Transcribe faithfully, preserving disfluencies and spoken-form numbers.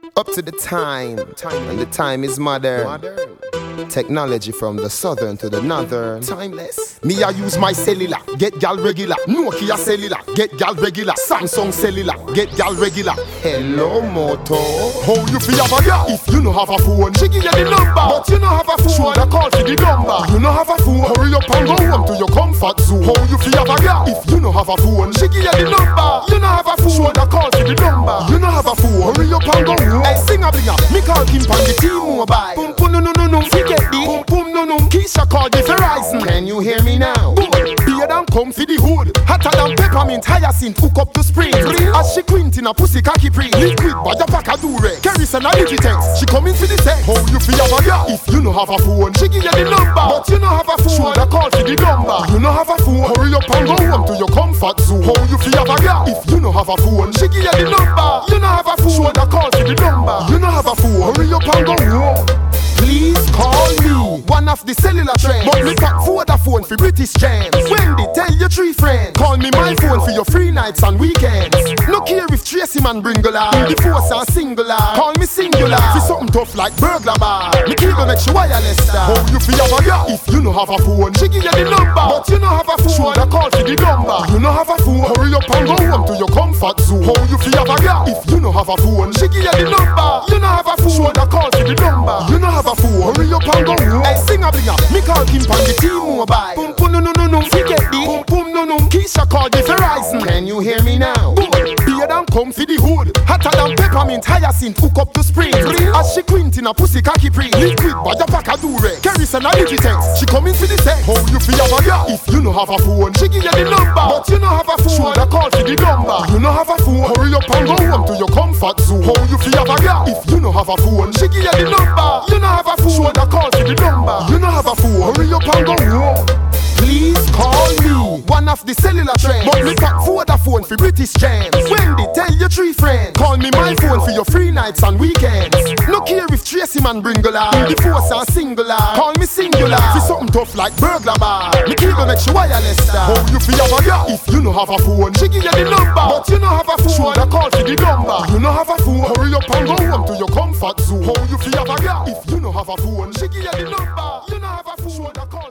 Up to the time, and the time is modern. Technology from the southern to the northern. Timeless. Me I use my cellular, get gal regular. Nokia cellular, get gal regular. Samsung cellular, get gal regular. Hello Moto. How you feel have a gal? If you no have a phone, she give you the number. But you no have a phone, shoulda call for the number. You no have a phone, hurry up and go home to your comfort zone. How you feel have a gal? If you no have a phone, she give you the number. You no have a phone, shoulda call for the number. You no have a phone, hurry up and go home. Hey, sing a blinger, me call Kim Pan the T-Mobile. Boom boom no no no no, forget the boom boom no no. Keisha call the Verizon. Can you hear me now? Boom, beer than come for the hood. Hotter than peppermint, hyacinth, hook up to spring. As she quint in a pussy cocky pre. Liquid, but your pack a dure. Kerosene a digitex, she come into the text. How you feel have a girl? If you no have a phone, she give you the number. But you no have a phone, shoulda call for the number. You no have a phone, hurry up and go home to your comfort zone. How you feel have a girl? If you no have a phone, she give you the number. You no have a phone, shoulda call for the number. You no have a phone, hurry up and go home. Please call me one of the cellular trends. But me pack Vodafone for British jams. Wendy, tell your three friends. Call me my phone for your free nights and weekends. No care if Tracy man bring a lot. The force are singular. Call me singular. For something tough like burglar bar. Me cable make you wireless star. How you feel have a girl? If you no have a phone, she give you the number. But you no have a phone, shoulda call for the number. You no have a phone, hurry up and go home to your comfort zone. How you feel have a girl? If you no have a phone, she give you the number. You no have a phone, shoulda call for the number. You no have a phone, hurry up and go home. Hey, sing a blinger, me call Kim Pan the T-Mobile. Boom boom no no no no, forget the boom boom no no. Keisha call the Verizon. Can you hear me now? Boom, beer than come for the hood. Hotter than peppermint, hyacinth, hook up to spring. As she quint in a pussy cocky pre. Liquid, but your pack a dure. Kerosene a digitex, she come into the text. How you feel have a girl? If you no have a phone, she give you the number. But you no have a phone, shoulda call for the number. You no have a phone, hurry up and go home to your comfort zone. How you feel have a girl? If you no have a phone, she give you the number. You no have a phone, shoulda call for the number. You no have a phone, hurry up and go home. Please call me one of the cellular trends. But me pack Vodafone for British jams. Wendy, tell your three friends. Call me my phone for your free nights and weekends. No care if Tracy man bring a lot. The force are singular. Call me singular. For something tough like burglar bar. Me cable make you wireless star. How you feel have a girl? If you no have a phone, she give you the number. But you no have a phone, shoulda call for the number. You no have a phone, hurry up and go home to your comfort zone. How you feel have a girl? If you no have a phone, she give you the number. You no have a phone, shoulda call